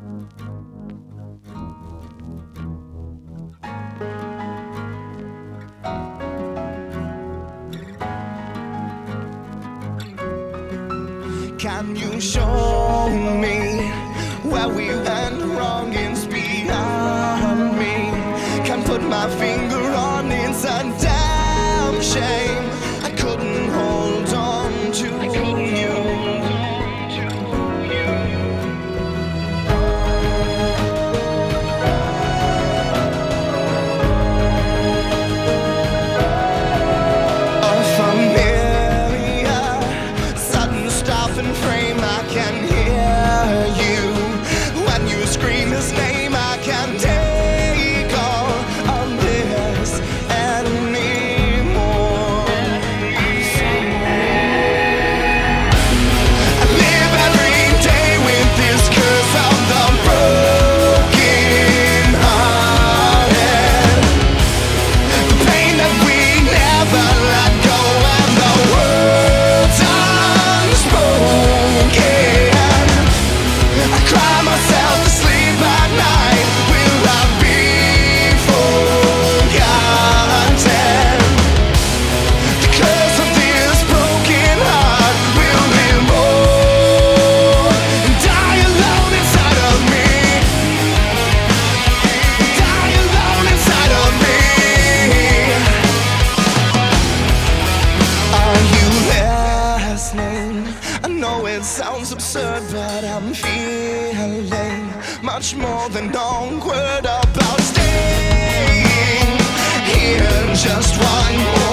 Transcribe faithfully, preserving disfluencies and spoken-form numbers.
Can you show me where we went wrong? It's beyond me. Can't put my finger on it. It's a damn shame I couldn't hold on to you. A familiar sudden stop and frame. I can hear you when you scream his name. I can't take all of this anymore. I live every day with this curse of the broken hearted, the pain that we never let go, and the words unspoken. I cry myself to sleep at night. Will I be forgotten? The curse of this broken heart will live more and die alone inside of me. Die alone inside of me. Are you listening? I know it sounds absurd, but I'm feeling much more than awkward about staying here just one more